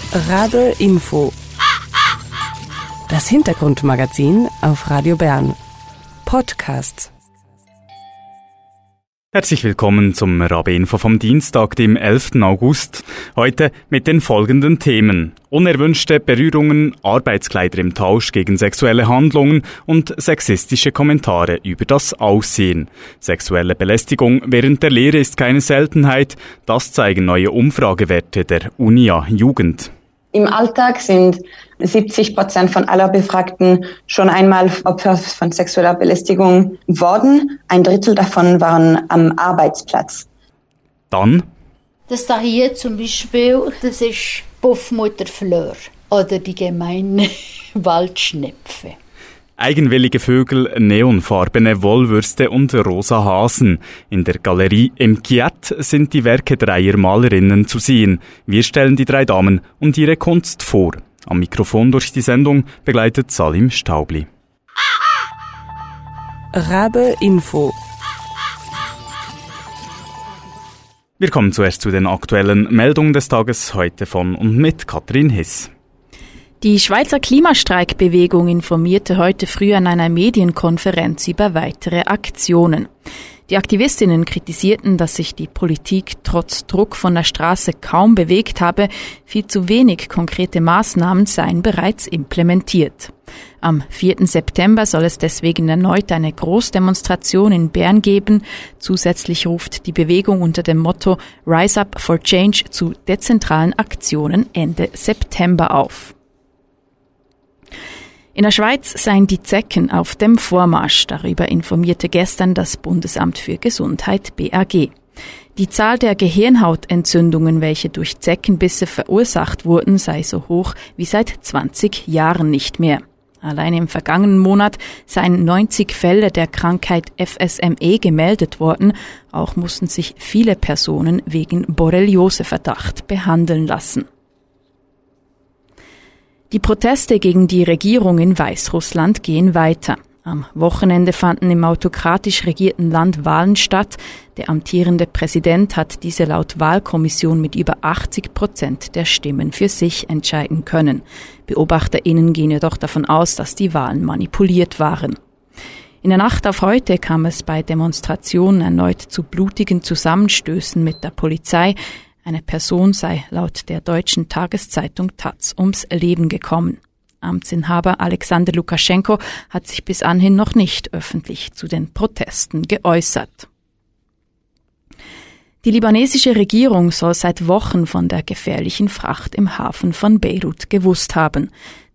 Rabe Info. Das Hintergrundmagazin auf Radio Bern. Podcast. Herzlich willkommen zum Rabe Info vom Dienstag, dem 11. August. Heute mit den folgenden Themen: unerwünschte Berührungen, Arbeitskleider im Tausch gegen sexuelle Handlungen und sexistische Kommentare über das Aussehen. Sexuelle Belästigung während der Lehre ist keine Seltenheit. Das zeigen neue Umfragewerte der UNIA Jugend. Im Alltag sind 70% von aller Befragten schon einmal Opfer von sexueller Belästigung worden. 1/3 davon waren am Arbeitsplatz. Dann? Das da hier zum Beispiel, das ist Puffmutter Fleur oder die gemeine Waldschnepfe. Eigenwillige Vögel, neonfarbene Wollwürste und rosa Hasen. In der Galerie Emkiat sind die Werke dreier Malerinnen zu sehen. Wir stellen die drei Damen und ihre Kunst vor. Am Mikrofon durch die Sendung begleitet Salim Staubli. Rabe Info. Wir kommen zuerst zu den aktuellen Meldungen des Tages, heute von und mit Katrin Hiss. Die Schweizer Klimastreikbewegung informierte heute früh an einer Medienkonferenz über weitere Aktionen. Die Aktivistinnen kritisierten, dass sich die Politik trotz Druck von der Straße kaum bewegt habe, viel zu wenig konkrete Maßnahmen seien bereits implementiert. Am 4. September soll es deswegen erneut eine Großdemonstration in Bern geben. Zusätzlich ruft die Bewegung unter dem Motto Rise Up for Change zu dezentralen Aktionen Ende September auf. In der Schweiz seien die Zecken auf dem Vormarsch. Darüber informierte gestern das Bundesamt für Gesundheit BAG. Die Zahl der Gehirnhautentzündungen, welche durch Zeckenbisse verursacht wurden, sei so hoch wie seit 20 Jahren nicht mehr. Allein im vergangenen Monat seien 90 Fälle der Krankheit FSME gemeldet worden. Auch mussten sich viele Personen wegen Borrelioseverdacht behandeln lassen. Die Proteste gegen die Regierung in Weißrussland gehen weiter. Am Wochenende fanden im autokratisch regierten Land Wahlen statt. Der amtierende Präsident hat diese laut Wahlkommission mit über 80% der Stimmen für sich entscheiden können. BeobachterInnen gehen jedoch davon aus, dass die Wahlen manipuliert waren. In der Nacht auf heute kam es bei Demonstrationen erneut zu blutigen Zusammenstößen mit der Polizei. Eine Person sei laut der deutschen Tageszeitung taz ums Leben gekommen. Amtsinhaber Alexander Lukaschenko hat sich bis anhin noch nicht öffentlich zu den Protesten geäußert. Die libanesische Regierung soll seit Wochen von der gefährlichen Fracht im Hafen von Beirut gewusst haben.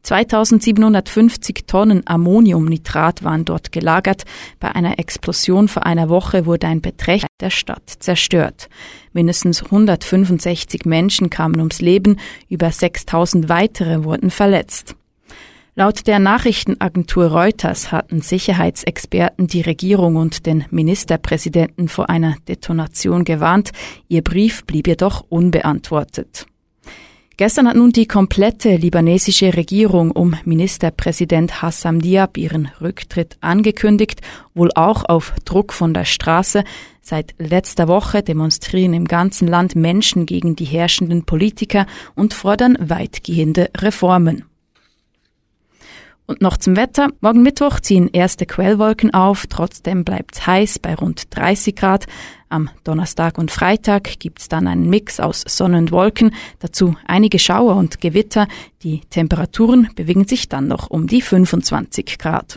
2750 Tonnen Ammoniumnitrat waren dort gelagert. Bei einer Explosion vor einer Woche wurde ein Beträchtnis der Stadt zerstört. Mindestens 165 Menschen kamen ums Leben, über 6000 weitere wurden verletzt. Laut der Nachrichtenagentur Reuters hatten Sicherheitsexperten die Regierung und den Ministerpräsidenten vor einer Detonation gewarnt. Ihr Brief blieb jedoch unbeantwortet. Gestern hat nun die komplette libanesische Regierung um Ministerpräsident Hassam Diab ihren Rücktritt angekündigt, wohl auch auf Druck von der Straße. Seit letzter Woche demonstrieren im ganzen Land Menschen gegen die herrschenden Politiker und fordern weitgehende Reformen. Und noch zum Wetter. Morgen Mittwoch ziehen erste Quellwolken auf. Trotzdem bleibt's heiß bei rund 30 Grad. Am Donnerstag und Freitag gibt's dann einen Mix aus Sonne und Wolken. Dazu einige Schauer und Gewitter. Die Temperaturen bewegen sich dann noch um die 25 Grad.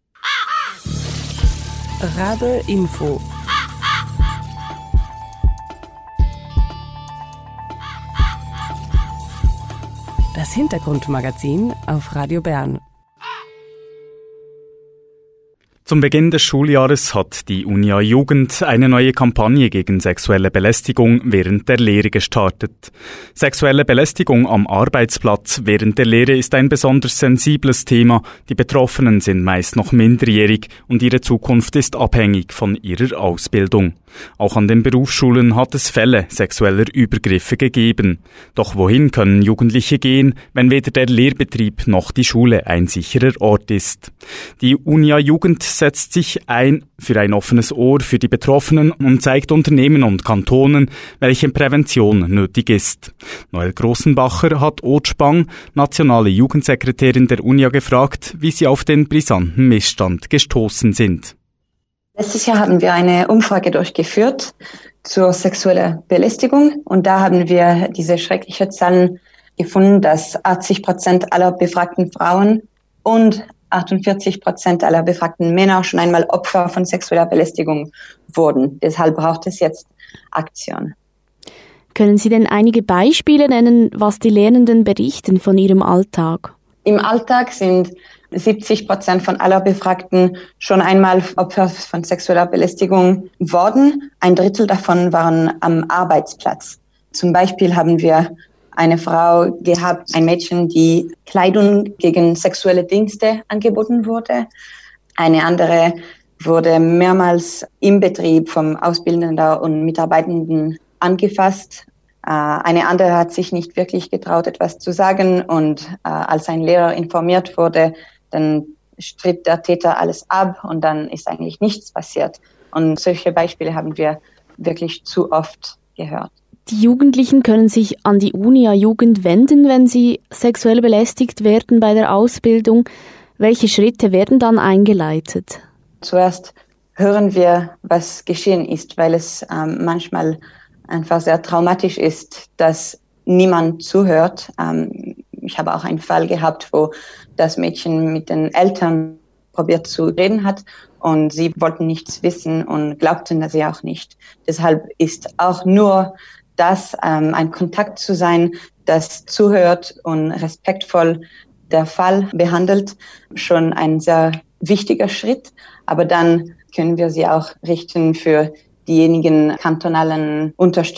Rabe Info. Das Hintergrundmagazin auf Radio Bern. Zum Beginn des Schuljahres hat die UNIA Jugend eine neue Kampagne gegen sexuelle Belästigung während der Lehre gestartet. Sexuelle Belästigung am Arbeitsplatz während der Lehre ist ein besonders sensibles Thema. Die Betroffenen sind meist noch minderjährig und ihre Zukunft ist abhängig von ihrer Ausbildung. Auch an den Berufsschulen hat es Fälle sexueller Übergriffe gegeben. Doch wohin können Jugendliche gehen, wenn weder der Lehrbetrieb noch die Schule ein sicherer Ort ist? Die UNIA Jugend setzt sich ein für ein offenes Ohr für die Betroffenen und zeigt Unternehmen und Kantonen, welche Prävention nötig ist. Noel Grossenbacher hat Aude Spang, nationale Jugendsekretärin der UNIA, gefragt, wie sie auf den brisanten Missstand gestoßen sind. Letztes Jahr haben wir eine Umfrage durchgeführt zur sexuellen Belästigung und da haben wir diese schrecklichen Zahlen gefunden, dass 80% aller befragten Frauen und 48% aller befragten Männer schon einmal Opfer von sexueller Belästigung wurden. Deshalb braucht es jetzt Aktion. Können Sie denn einige Beispiele nennen, was die Lernenden berichten von ihrem Alltag? Im Alltag sind 70% von aller Befragten schon einmal Opfer von sexueller Belästigung worden. Ein Drittel davon waren am Arbeitsplatz. Zum Beispiel haben wir eine Frau gehabt, ein Mädchen, die Kleidung gegen sexuelle Dienste angeboten wurde. Eine andere wurde mehrmals im Betrieb vom Auszubildenden und Mitarbeitenden angefasst. Eine andere hat sich nicht wirklich getraut, etwas zu sagen. Und als ein Lehrer informiert wurde, dann stritt der Täter alles ab und dann ist eigentlich nichts passiert. Und solche Beispiele haben wir wirklich zu oft gehört. Die Jugendlichen können sich an die UNIA Jugend wenden, wenn sie sexuell belästigt werden bei der Ausbildung. Welche Schritte werden dann eingeleitet? Zuerst hören wir, was geschehen ist, weil es manchmal einfach sehr traumatisch ist, dass niemand zuhört. Ich habe auch einen Fall gehabt, wo das Mädchen mit den Eltern probiert zu reden hat und sie wollten nichts wissen und glaubten das ja auch nicht. Deshalb ist auch nur das, ein Kontakt zu sein, das zuhört und respektvoll der Fall behandelt, schon ein sehr wichtiger Schritt. Aber dann können wir sie auch richten für diejenigen kantonalen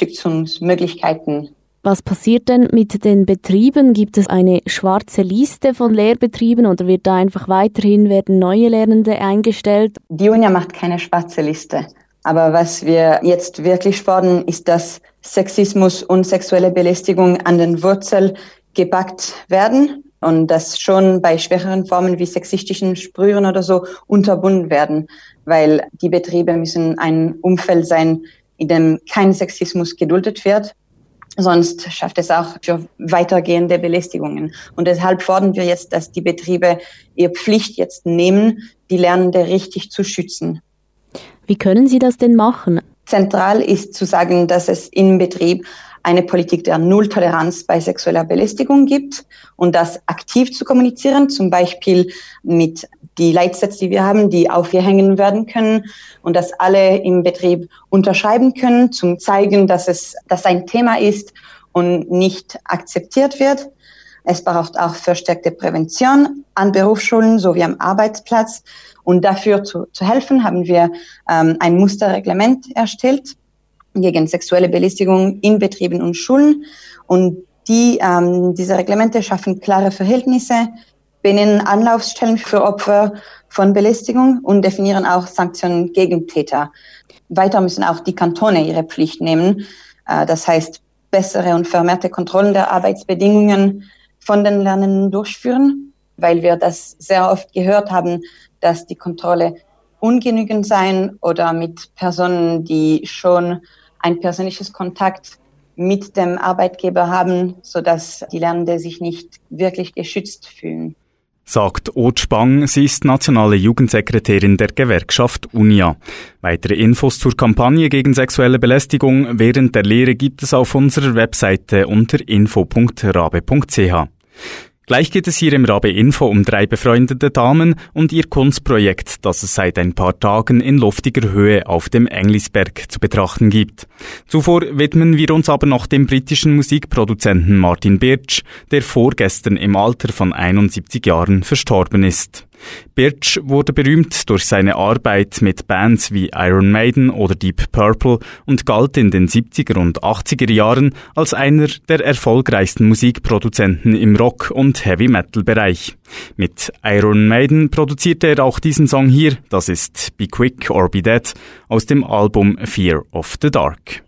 Unterstützungsmöglichkeiten. Was passiert denn mit den Betrieben? Gibt es eine schwarze Liste von Lehrbetrieben oder wird da einfach weiterhin werden neue Lernende eingestellt? Die UNIA macht keine schwarze Liste. Aber was wir jetzt wirklich fordern, ist, dass Sexismus und sexuelle Belästigung an den Wurzeln gepackt werden und dass schon bei schwereren Formen wie sexistischen Sprüchen oder so unterbunden werden, weil die Betriebe müssen ein Umfeld sein, in dem kein Sexismus geduldet wird. Sonst schafft es auch für weitergehende Belästigungen. Und deshalb fordern wir jetzt, dass die Betriebe ihre Pflicht jetzt nehmen, die Lernende richtig zu schützen. Wie können Sie das denn machen? Zentral ist zu sagen, dass es im Betrieb eine Politik der Nulltoleranz bei sexueller Belästigung gibt und das aktiv zu kommunizieren, zum Beispiel mit die Leitsätze, die wir haben, die aufgehängt werden können und dass alle im Betrieb unterschreiben können, zum zeigen, dass das ein Thema ist und nicht akzeptiert wird. Es braucht auch verstärkte Prävention an Berufsschulen sowie am Arbeitsplatz. Und dafür zu helfen, haben wir ein Musterreglement erstellt gegen sexuelle Belästigung in Betrieben und Schulen. Und diese Reglemente schaffen klare Verhältnisse, benennen Anlaufstellen für Opfer von Belästigung und definieren auch Sanktionen gegen Täter. Weiter müssen auch die Kantone ihre Pflicht nehmen. Das heißt, bessere und vermehrte Kontrollen der Arbeitsbedingungen von den Lernenden durchführen, weil wir das sehr oft gehört haben, dass die Kontrolle ungenügend sein oder mit Personen, die schon ein persönliches Kontakt mit dem Arbeitgeber haben, sodass die Lernenden sich nicht wirklich geschützt fühlen. Sagt Aude Spang, sie ist nationale Jugendsekretärin der Gewerkschaft UNIA. Weitere Infos zur Kampagne gegen sexuelle Belästigung während der Lehre gibt es auf unserer Webseite unter info.rabe.ch. Gleich geht es hier im Rabe Info um 3 befreundete Damen und ihr Kunstprojekt, das es seit ein paar Tagen in luftiger Höhe auf dem Englisberg zu betrachten gibt. Zuvor widmen wir uns aber noch dem britischen Musikproduzenten Martin Birch, der vorgestern im Alter von 71 Jahren verstorben ist. Birch wurde berühmt durch seine Arbeit mit Bands wie Iron Maiden oder Deep Purple und galt in den 70er und 80er Jahren als einer der erfolgreichsten Musikproduzenten im Rock- und Heavy-Metal-Bereich. Mit Iron Maiden produzierte er auch diesen Song hier, das ist Be Quick or Be Dead aus dem Album Fear of the Dark.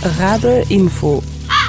Rabe Info.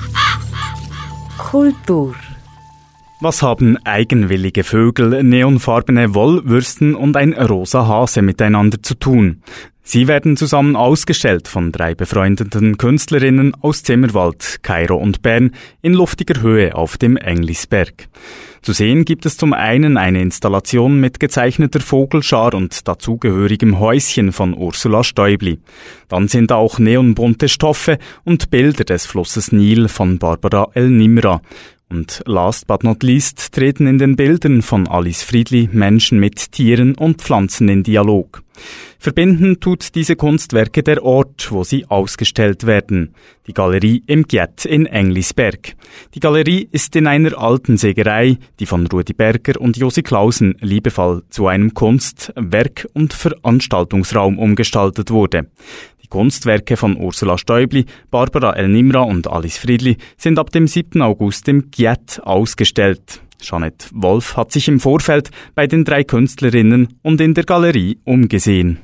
Kultur. Was haben eigenwillige Vögel, neonfarbene Wollwürsten und ein rosa Hase miteinander zu tun? Sie werden zusammen ausgestellt von 3 befreundeten Künstlerinnen aus Zimmerwald, Kairo und Bern in luftiger Höhe auf dem Englisberg. Zu sehen gibt es zum einen eine Installation mit gezeichneter Vogelschar und dazugehörigem Häuschen von Ursula Stäubli. Dann sind auch neonbunte Stoffe und Bilder des Flusses Nil von Barbara El Nimra. Und last but not least treten in den Bildern von Alice Friedli Menschen mit Tieren und Pflanzen in Dialog. Verbinden tut diese Kunstwerke der Ort, wo sie ausgestellt werden. Die Galerie im Giet in Englisberg. Die Galerie ist in einer alten Sägerei, die von Rudi Berger und Josi Clausen liebevoll zu einem Kunst-, Werk- und Veranstaltungsraum umgestaltet wurde. Die Kunstwerke von Ursula Stäubli, Barbara El Nimra und Alice Friedli sind ab dem 7. August im Giet ausgestellt. Jeanette Wolf hat sich im Vorfeld bei den 3 Künstlerinnen und in der Galerie umgesehen.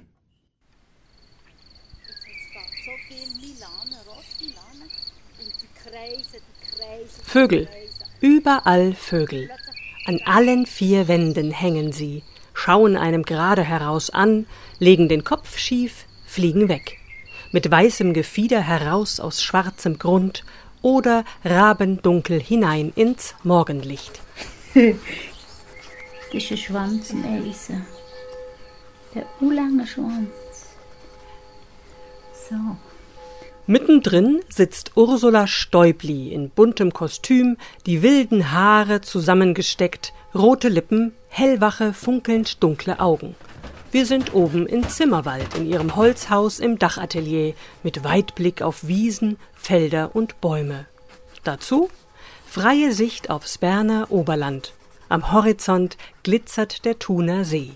Vögel. Überall Vögel. An allen 4 Wänden hängen sie, schauen einem gerade heraus an, legen den Kopf schief, fliegen weg. Mit weißem Gefieder heraus aus schwarzem Grund oder rabendunkel hinein ins Morgenlicht. Das ist ein Schwanz im Eisen. Der lange Schwanz. So. Mittendrin sitzt Ursula Stäubli in buntem Kostüm, die wilden Haare zusammengesteckt, rote Lippen, hellwache, funkelnd dunkle Augen. Wir sind oben in Zimmerwald in ihrem Holzhaus im Dachatelier mit Weitblick auf Wiesen, Felder und Bäume. Dazu freie Sicht aufs Berner Oberland. Am Horizont glitzert der Thuner See.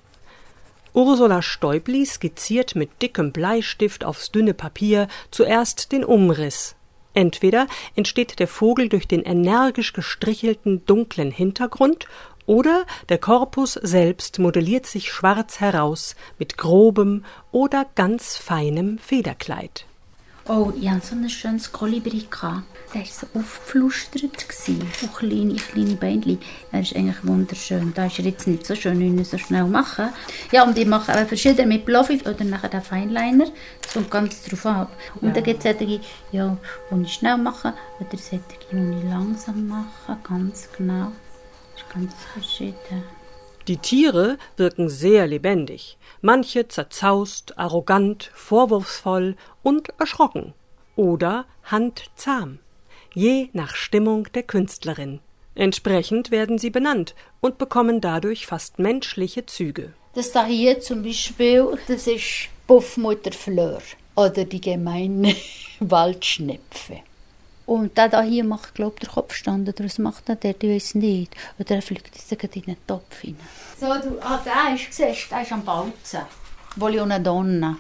Ursula Stäubli skizziert mit dickem Bleistift aufs dünne Papier zuerst den Umriss. Entweder entsteht der Vogel durch den energisch gestrichelten dunklen Hintergrund oder der Korpus selbst modelliert sich schwarz heraus mit grobem oder ganz feinem Federkleid. Oh, ich hatte so ein schönes Kolibri. Der war so aufgeflustert. Auch kleine Beinchen. Er ist eigentlich wunderschön. Da ist er jetzt nicht so schön, wenn ich so schnell machen. Ja, und ich mache verschiedene mit Bluffy oder nachher den Fineliner. Das kommt ganz drauf ab. Und dann gibt es solche, ja, die ich schnell mache oder solche, die ich langsam mache. Ganz genau. Das ist ganz verschieden. Die Tiere wirken sehr lebendig. Manche zerzaust, arrogant, vorwurfsvoll und erschrocken. Oder handzahm. Je nach Stimmung der Künstlerin. Entsprechend werden sie benannt und bekommen dadurch fast menschliche Züge. Das da hier zum Beispiel, das ist Puffmutter Fleur oder die gemeine Waldschnepfe. Und der da hier macht, glaube ich, der Kopfstand, oder was macht der? Ich weiß nicht. Oder er fliegt jetzt in den Topf rein. So, der ist am Balzen. Voglio Donna.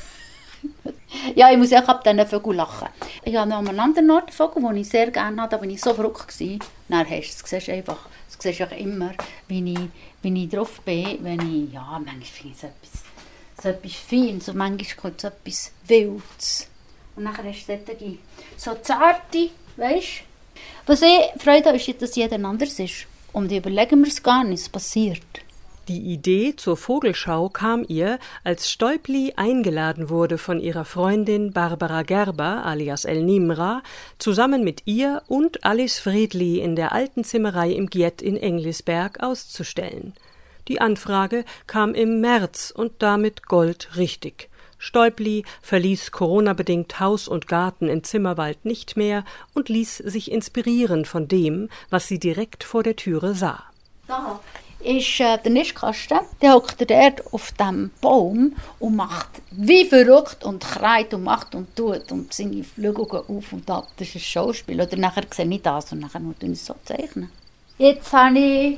Ja, ich muss auch ab diesen Vögeln lachen. Ich habe noch einen anderen Ort Vogel, den ich sehr gerne hatte, da war ich so verrückt gewesen. Dann siehst du einfach immer, wie ich drauf bin, wenn ich, ja, manchmal finde ich so etwas Feines, und manchmal kommt so etwas Wildes. Und nachher hast du so zarte, weisst du. Was ich Freude habe, ist, dass jeder anders ist. Und überlegen wir es gar nicht, es passiert. Die Idee zur Vogelschau kam ihr, als Stäubli eingeladen wurde von ihrer Freundin Barbara Gerber alias El Nimra, zusammen mit ihr und Alice Friedli in der alten Zimmerei im Giet in Englisberg auszustellen. Die Anfrage kam im März und damit goldrichtig. Stäubli verließ Corona-bedingt Haus und Garten in Zimmerwald nicht mehr und ließ sich inspirieren von dem, was sie direkt vor der Türe sah. Da ist der Nistkasten, der hockt dort auf dem Baum und macht wie verrückt und kreit und macht und tut und seine Flügel gehen auf und ab. Das ist ein Schauspiel. Oder nachher sehe ich das und nachher muss ich es so zeichnen. Jetzt habe ich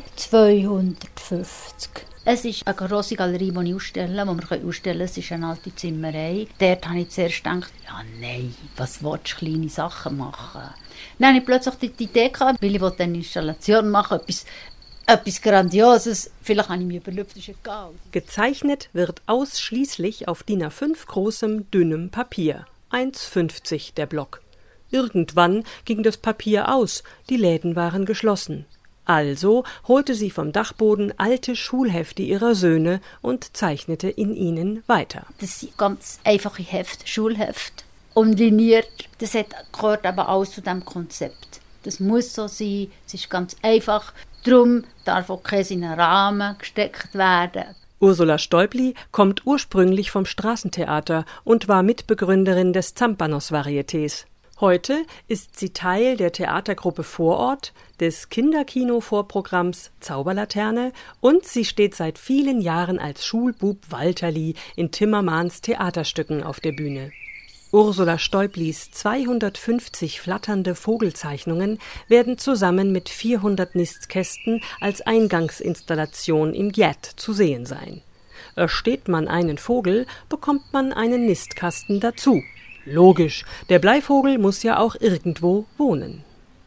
250. Es ist eine grosse Galerie, die ich ausstelle, die wir ausstellen können. Es ist eine alte Zimmerei. Dort habe ich zuerst gedacht, ja nein, was willst du kleine Sachen machen? Dann habe ich plötzlich die Idee gehabt, weil ich eine Installation machen wollte, etwas Grandioses. Vielleicht habe ich mich überlüpft, ist egal. Gezeichnet wird ausschließlich auf DIN A5 großem, dünnem Papier. 1,50 der Block. Irgendwann ging das Papier aus, die Läden waren geschlossen. Also holte sie vom Dachboden alte Schulhefte ihrer Söhne und zeichnete in ihnen weiter. Das sind ganz einfache Hefte, Schulhefte, unliniert. Das gehört aber auch zu diesem Konzept. Das muss so sein, es ist ganz einfach. Darum darf auch kein in einen Rahmen gesteckt werden. Ursula Stäubli kommt ursprünglich vom Straßentheater und war Mitbegründerin des Zampanos-Varietés. Heute ist sie Teil der Theatergruppe Vorort, des Kinderkino-Vorprogramms Zauberlaterne und sie steht seit vielen Jahren als Schulbub Walterli in Timmermans Theaterstücken auf der Bühne. Ursula Stäublis 250 flatternde Vogelzeichnungen werden zusammen mit 400 Nistkästen als Eingangsinstallation im Gjet zu sehen sein. Ersteht man einen Vogel, bekommt man einen Nistkasten dazu. Logisch, der Bleivogel muss ja auch irgendwo wohnen.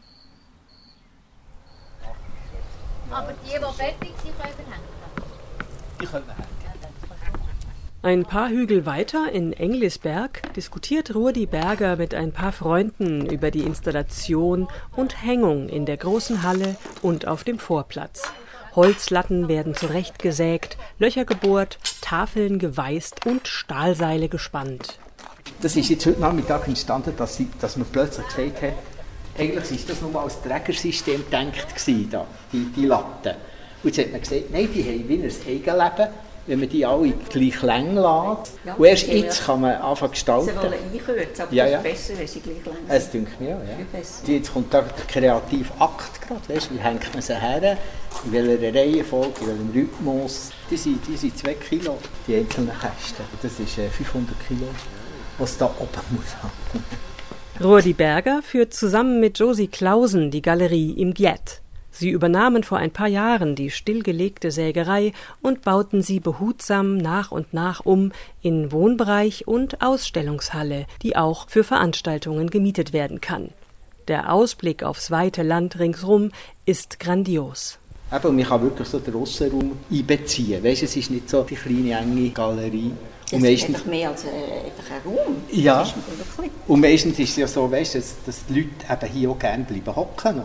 Aber die fertig sind, können hängen. Die können hängen. Ein paar Hügel weiter in Englisberg diskutiert Rudi Berger mit ein paar Freunden über die Installation und Hängung in der großen Halle und auf dem Vorplatz. Holzlatten werden zurechtgesägt, Löcher gebohrt, Tafeln geweißt und Stahlseile gespannt. Das ist jetzt heute Nachmittag entstanden, dass man plötzlich gesagt hat, eigentlich ist das nur als Trägersystem gedacht gewesen, die Latten. Und jetzt hat man gesagt, nein, die haben wie ein Eigenleben, wenn man die alle gleich lang lässt. Ja, und erst jetzt kann man anfangen zu gestalten. Sie wollen einkürzen, aber ja, das ist besser, wenn sie gleich lang sind. Das denke ich mir auch, ja. Jetzt kommt da der kreative Akt gerade, weißt, wie hängt man sie her, in welcher Reihenfolge, in welchem Rhythmus. Die sind 2 Kilo, die einzelnen Kästen. Das ist 500 Kilo, was da oben muss haben. Rudi Berger führt zusammen mit Josie Clausen die Galerie im Gjet. Sie übernahmen vor ein paar Jahren die stillgelegte Sägerei und bauten sie behutsam nach und nach um in Wohnbereich und Ausstellungshalle, die auch für Veranstaltungen gemietet werden kann. Der Ausblick aufs weite Land ringsrum ist grandios. Aber man kann wirklich so den Aussenraum einbeziehen. Weißt, es ist nicht so die kleine, enge Galerie. Das ist einfach mehr als einfach ein Raum. Ja, und meistens ist es ja so, weißt, dass die Leute eben hier auch gerne bleiben hocken.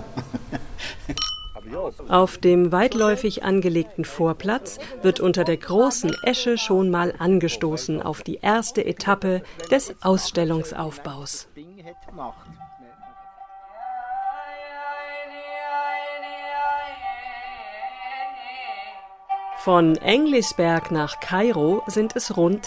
Auf dem weitläufig angelegten Vorplatz wird unter der großen Esche schon mal angestoßen auf die erste Etappe des Ausstellungsaufbaus. Von Englisberg nach Kairo sind es rund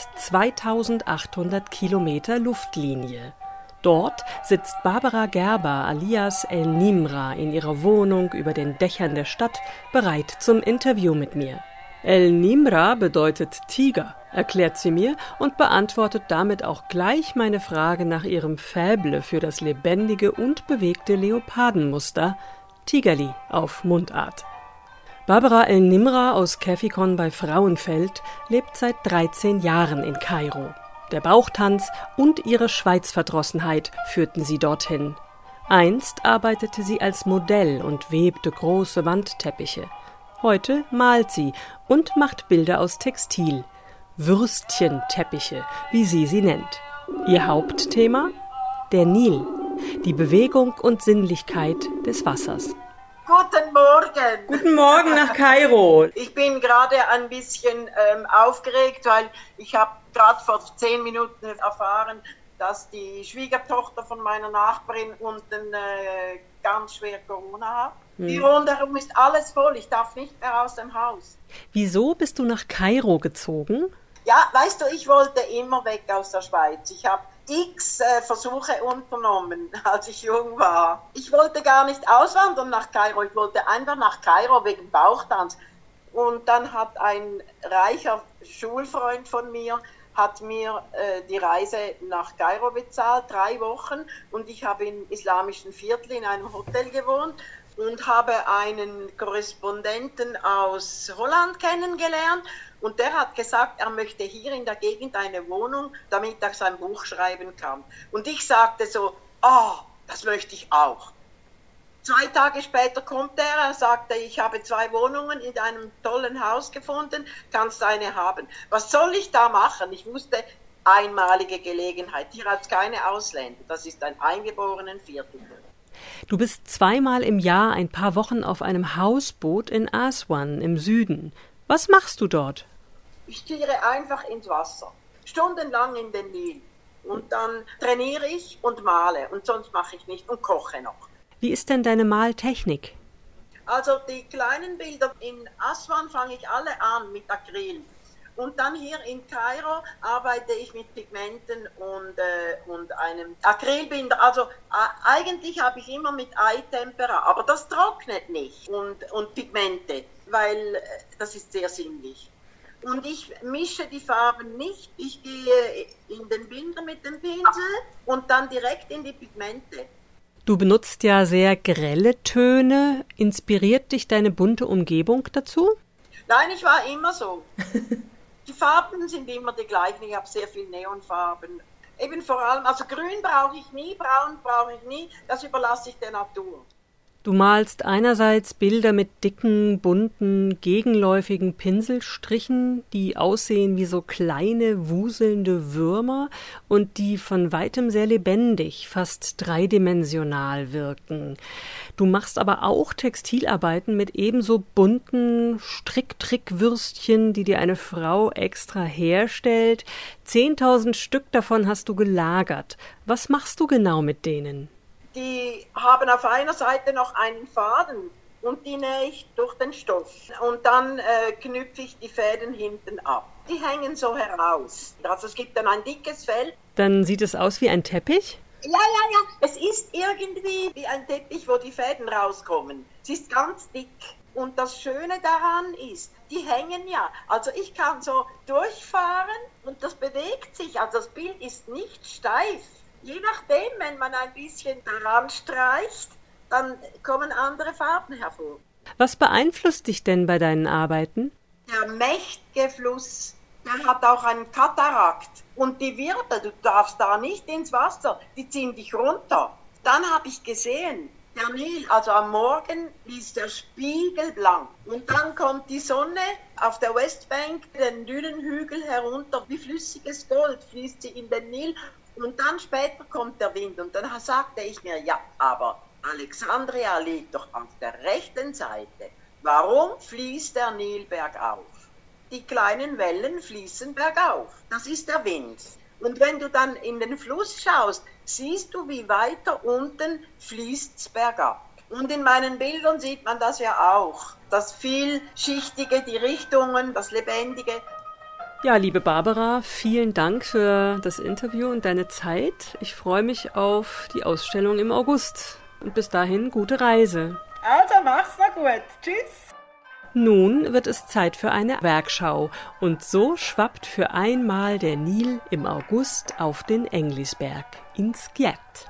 2800 Kilometer Luftlinie. Dort sitzt Barbara Gerber alias El Nimra in ihrer Wohnung über den Dächern der Stadt, bereit zum Interview mit mir. El Nimra bedeutet Tiger, erklärt sie mir und beantwortet damit auch gleich meine Frage nach ihrem Faible für das lebendige und bewegte Leopardenmuster, Tigerli auf Mundart. Barbara El Nimra aus Käfikon bei Frauenfeld lebt seit 13 Jahren in Kairo. Der Bauchtanz und ihre Schweizverdrossenheit führten sie dorthin. Einst arbeitete sie als Modell und webte große Wandteppiche. Heute malt sie und macht Bilder aus Textil. Würstchenteppiche, wie sie nennt. Ihr Hauptthema? Der Nil, die Bewegung und Sinnlichkeit des Wassers. Guten Morgen. Guten Morgen nach Kairo. Ich bin gerade ein bisschen aufgeregt, weil ich habe gerade vor 10 Minuten erfahren, dass die Schwiegertochter von meiner Nachbarin unten ganz schwer Corona hat. Die rundherum ist alles voll, ich darf nicht mehr aus dem Haus. Wieso bist du nach Kairo gezogen? Ja, weißt du, ich wollte immer weg aus der Schweiz. Ich habe x Versuche unternommen, als ich jung war. Ich wollte gar nicht auswandern nach Kairo, ich wollte einfach nach Kairo wegen Bauchtanz. Und dann hat ein reicher Schulfreund von mir hat mir die Reise nach Kairo bezahlt, 3 Wochen. Und ich habe im islamischen Viertel in einem Hotel gewohnt und habe einen Korrespondenten aus Holland kennengelernt. Und der hat gesagt, er möchte hier in der Gegend eine Wohnung, damit er sein Buch schreiben kann. Und ich sagte so, das möchte ich auch. 2 Tage später kommt er sagte, ich habe 2 Wohnungen in einem tollen Haus gefunden, kannst eine haben. Was soll ich da machen? Ich wusste einmalige Gelegenheit. Hier hat es keine Ausländer. Das ist ein eingeborenen Viertel. Du bist 2-mal im Jahr ein paar Wochen auf einem Hausboot in Aswan im Süden. Was machst du dort? Ich stiere einfach ins Wasser, stundenlang in den Nil. Und dann trainiere ich und male. Und sonst mache ich nicht und koche noch. Wie ist denn deine Maltechnik? Also die kleinen Bilder in Aswan fange ich alle an mit Acryl. Und dann hier in Kairo arbeite ich mit Pigmenten und einem Acrylbinder. Also eigentlich habe ich immer mit Eitempera, aber das trocknet nicht. Und Pigmente, weil das ist sehr sinnlich. Und ich mische die Farben nicht. Ich gehe in den Binder mit dem Pinsel und dann direkt in die Pigmente. Du benutzt ja sehr grelle Töne. Inspiriert dich deine bunte Umgebung dazu? Nein, ich war immer so. Die Farben sind immer die gleichen. Ich habe sehr viel Neonfarben. Eben vor allem, also grün brauche ich nie, braun brauche ich nie. Das überlasse ich der Natur. Du malst einerseits Bilder mit dicken, bunten, gegenläufigen Pinselstrichen, die aussehen wie so kleine, wuselnde Würmer und die von weitem sehr lebendig, fast dreidimensional wirken. Du machst aber auch Textilarbeiten mit ebenso bunten Stricktrickwürstchen, die dir eine Frau extra herstellt. 10.000 Stück davon hast du gelagert. Was machst du genau mit denen? Die haben auf einer Seite noch einen Faden und die nähe ich durch den Stoff. Und dann knüpfe ich die Fäden hinten ab. Die hängen so heraus. Also es gibt dann ein dickes Fell. Dann sieht es aus wie ein Teppich? Ja. Es ist irgendwie wie ein Teppich, wo die Fäden rauskommen. Es ist ganz dick. Und das Schöne daran ist, die hängen ja. Also ich kann so durchfahren und das bewegt sich. Also das Bild ist nicht steif. Je nachdem, wenn man ein bisschen daran streicht, dann kommen andere Farben hervor. Was beeinflusst dich denn bei deinen Arbeiten? Der mächtige Fluss, der hat auch einen Katarakt. Und die Wirte, du darfst da nicht ins Wasser, die ziehen dich runter. Dann habe ich gesehen, der Nil, also am Morgen ist der spiegelblank. Und dann kommt die Sonne auf der Westbank, den Dünenhügel herunter, wie flüssiges Gold fließt sie in den Nil. Und dann später kommt der Wind und dann sagte ich mir, ja, aber Alexandria liegt doch auf der rechten Seite. Warum fließt der Nil bergauf? Die kleinen Wellen fließen bergauf. Das ist der Wind. Und wenn du dann in den Fluss schaust, siehst du, wie weiter unten fließt es bergab. Und in meinen Bildern sieht man das ja auch. Das Vielschichtige, die Richtungen, das Lebendige. Ja, liebe Barbara, vielen Dank für das Interview und deine Zeit. Ich freue mich auf die Ausstellung im August. Und bis dahin, gute Reise. Also, mach's noch gut. Tschüss. Nun wird es Zeit für eine Werkschau. Und so schwappt für einmal der Nil im August auf den Englisberg in Skjat.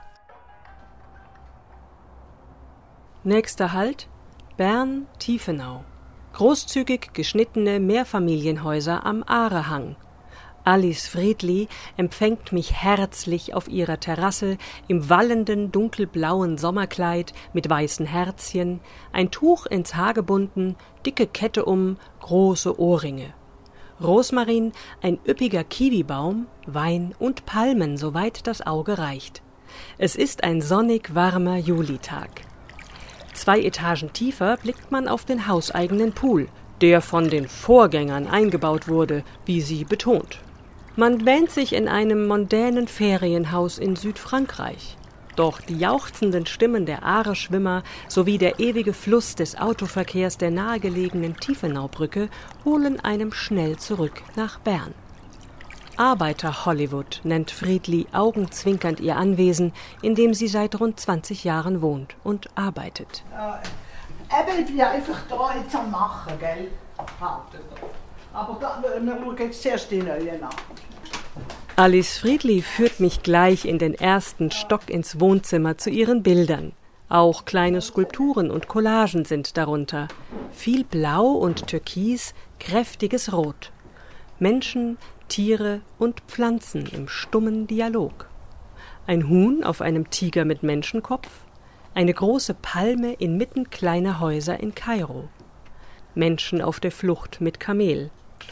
Nächster Halt: Bern-Tiefenau. Großzügig geschnittene Mehrfamilienhäuser am Aarehang. Alice Friedli empfängt mich herzlich auf ihrer Terrasse im wallenden dunkelblauen Sommerkleid mit weißen Herzchen, ein Tuch ins Haar gebunden, dicke Kette um, große Ohrringe. Rosmarin, ein üppiger Kiwibaum, Wein und Palmen, soweit das Auge reicht. Es ist ein sonnig warmer Julitag. 2 Etagen tiefer blickt man auf den hauseigenen Pool, der von den Vorgängern eingebaut wurde, wie sie betont. Man wähnt sich in einem mondänen Ferienhaus in Südfrankreich. Doch die jauchzenden Stimmen der Aare-Schwimmer sowie der ewige Fluss des Autoverkehrs der nahegelegenen Tiefenaubrücke holen einem schnell zurück nach Bern. Arbeiter-Hollywood nennt Friedli augenzwinkernd ihr Anwesen, in dem sie seit rund 20 Jahren wohnt und arbeitet. Eben, ich bin einfach da jetzt am Machen, gell? Aber wir schauen jetzt zuerst die Neuen an. Alice Friedli führt mich gleich in den ersten Stock ins Wohnzimmer zu ihren Bildern. Auch kleine Skulpturen und Collagen sind darunter. Viel Blau und Türkis, kräftiges Rot. Menschen, Tiere und Pflanzen im stummen Dialog. Ein Huhn auf einem Tiger mit Menschenkopf, eine große Palme inmitten kleiner Häuser in Kairo. Menschen auf der Flucht mit Kamel.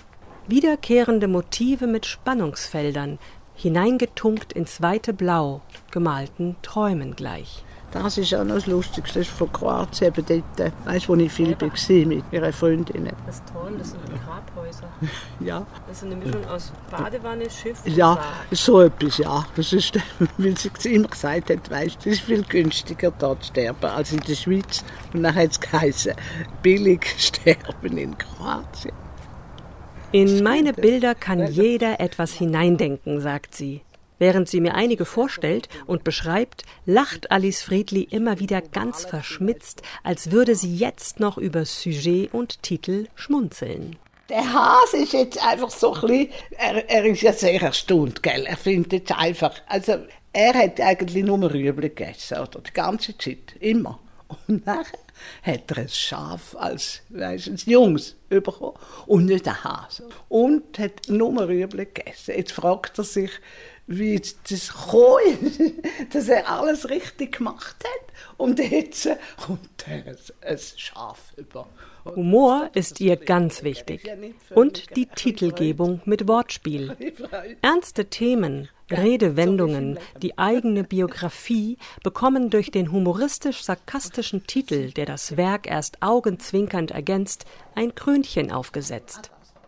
Wiederkehrende Motive mit Spannungsfeldern, hineingetunkt ins weite Blau, gemalten Träumen gleich. Das ist auch noch das Lustigste, das ist von Kroatien, eben dort, weißt du, wo ich viel war mit ihren Freundinnen. Das ist toll, das sind Grabhäuser. Ja. Das ist eine Mischung aus Badewanne, Schiff und Ja, Sarg. so etwas, ja. Das ist, weil sie immer gesagt hat, weißt, es ist viel günstiger, da zu sterben, als in der Schweiz. Und dann hat es geheißen, billig sterben in Kroatien. In meine Bilder kann jeder etwas hineindenken, sagt sie. Während sie mir einige vorstellt und beschreibt, lacht Alice Friedli immer wieder ganz verschmitzt, als würde sie jetzt noch über Sujet und Titel schmunzeln. Der Hase ist jetzt einfach so ein bisschen, er ist ja sehr erstaunt, gell? Er findet jetzt einfach, also er hat eigentlich nur Rüebli gegessen, oder? Die ganze Zeit, immer. Und nachher hat er ein Schaf als, weißt, ein Jungs bekommen und nicht ein Hase. Und hat nur Rüebli gegessen. Jetzt fragt er sich, wie das gekommen ist, dass er alles richtig gemacht hat. Und jetzt kommt er ein Schaf über. Humor ist ihr ganz wichtig. Und die Titelgebung mit Wortspiel. Ernste Themen, Redewendungen, die eigene Biografie bekommen durch den humoristisch-sarkastischen Titel, der das Werk erst augenzwinkernd ergänzt, ein Krönchen aufgesetzt.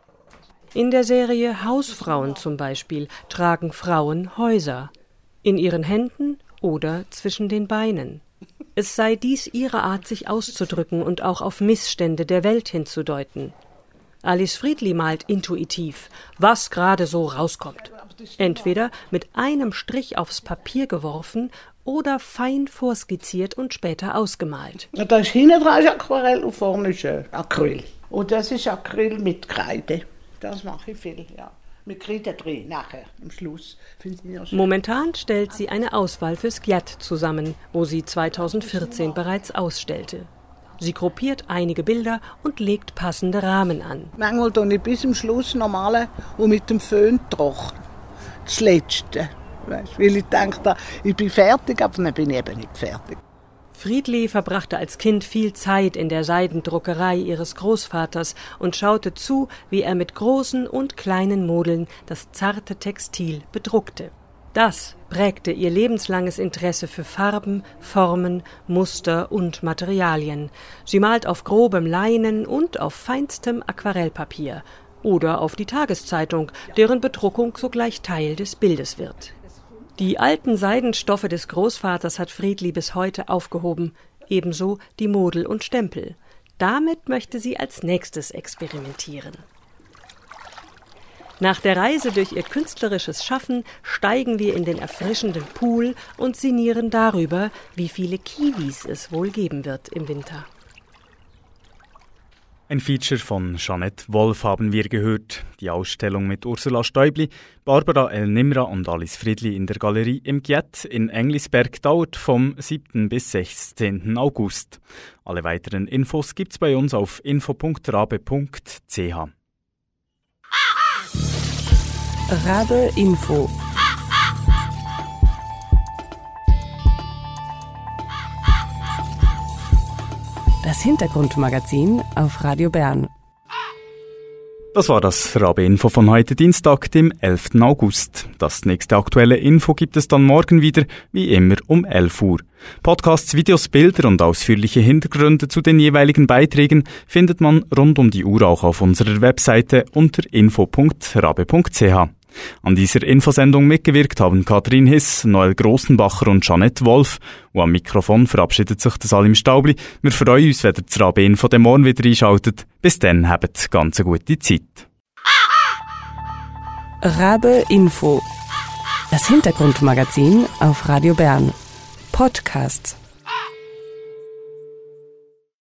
In der Serie Hausfrauen zum Beispiel tragen Frauen Häuser. In ihren Händen oder zwischen den Beinen. Es sei dies ihre Art, sich auszudrücken und auch auf Missstände der Welt hinzudeuten. Alice Friedli malt intuitiv, was gerade so rauskommt. Entweder mit einem Strich aufs Papier geworfen oder fein vorskizziert und später ausgemalt. Ja, da ist hinten dran Aquarell und vorne ist Acryl. Und das ist Acryl mit Kreide. Das mache ich viel, ja. Mit Kreide drin, nachher, am Schluss. Momentan stellt sie eine Auswahl fürs GIAT zusammen, wo sie 2014 bereits ausstellte. Sie gruppiert einige Bilder und legt passende Rahmen an. Manchmal tue ich bis zum Schluss normale und mit dem Föhn trocken. Das Letzte. Weißt, weil ich denke, ich bin fertig, aber dann bin ich eben nicht fertig. Friedli verbrachte als Kind viel Zeit in der Seidendruckerei ihres Großvaters und schaute zu, wie er mit großen und kleinen Modeln das zarte Textil bedruckte. Das prägte ihr lebenslanges Interesse für Farben, Formen, Muster und Materialien. Sie malt auf grobem Leinen und auf feinstem Aquarellpapier oder auf die Tageszeitung, deren Bedruckung sogleich Teil des Bildes wird. Die alten Seidenstoffe des Großvaters hat Friedli bis heute aufgehoben, ebenso die Model und Stempel. Damit möchte sie als nächstes experimentieren. Nach der Reise durch ihr künstlerisches Schaffen steigen wir in den erfrischenden Pool und sinnieren darüber, wie viele Kiwis es wohl geben wird im Winter. Ein Feature von Jeanette Wolf haben wir gehört. Die Ausstellung mit Ursula Stäubli, Barbara El Nimra und Alice Friedli in der Galerie im GIAT in Englisberg dauert vom 7. bis 16. August. Alle weiteren Infos gibt's bei uns auf info.rabe.ch. Rabe Info. Das Hintergrundmagazin auf Radio Bern. Das war das Rabe-Info von heute Dienstag, dem 11. August. Das nächste aktuelle Info gibt es dann morgen wieder, wie immer um 11 Uhr. Podcasts, Videos, Bilder und ausführliche Hintergründe zu den jeweiligen Beiträgen findet man rund um die Uhr auch auf unserer Webseite unter info.rabe.ch. An dieser Infosendung mitgewirkt haben Katrin Hiss, Noel Grossenbacher und Jeanette Wolf. Und am Mikrofon verabschiedet sich der Salim Staubli. Wir freuen uns, wenn ihr das Rabe-Info den Morgen wieder einschaltet. Bis dann, habt ganz eine gute Zeit. Rabe Info. Das Hintergrundmagazin auf Radio Bern. Podcasts.